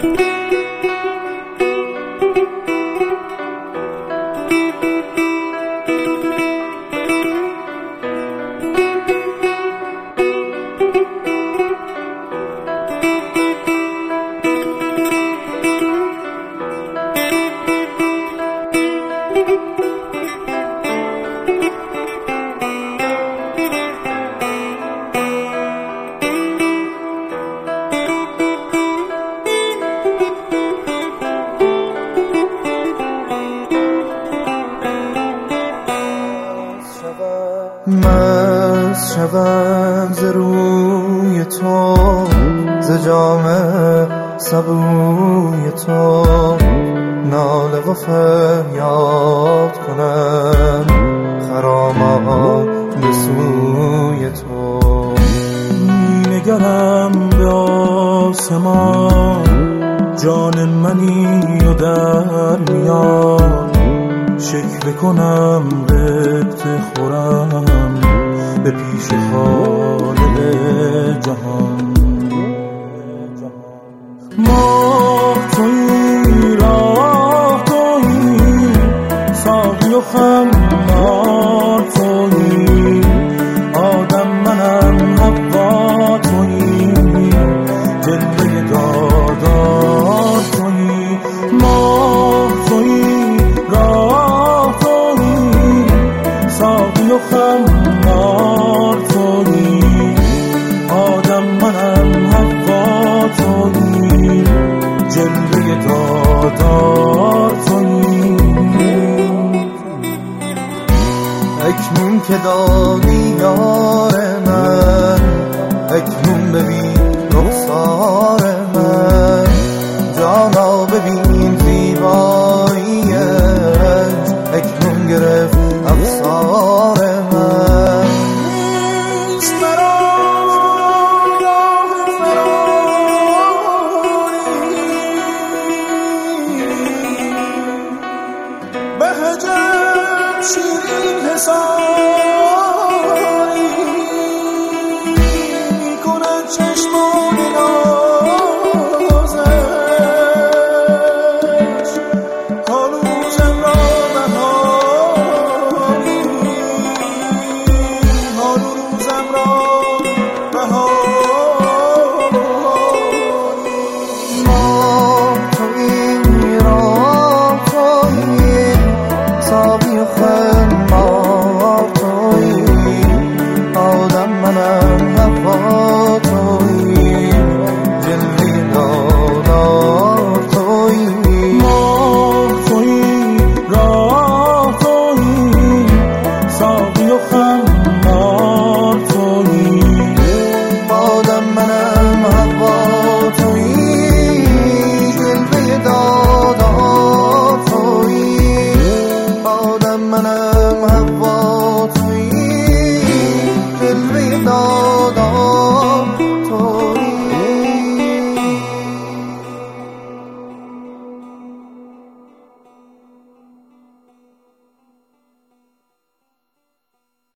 مست شوم ز روی تو، ز جام سبوی تو، ناله و فریاد کنم خرامان به سوی تو. نگرم به آسمان، جان منی و در میان، شکوه کنم ربط خورم به پیش خالق جهان. ماه تویی، راه تویی، ساقی و خمار تویی، آدم منم حوا تویی، جلوه دادار تویی. ماه تویی، راه تویی، ساقی و خمار تویی، آدم منم حوا تویی، جلوه دادار تویی. اکنون که دادی یار من، اکنون ببین رخسار من، جانا ببین زیباییش، اکنون گرفت افسار من. نیست مرا راه فراری، به هجر شیرین حصاری، می کند چشم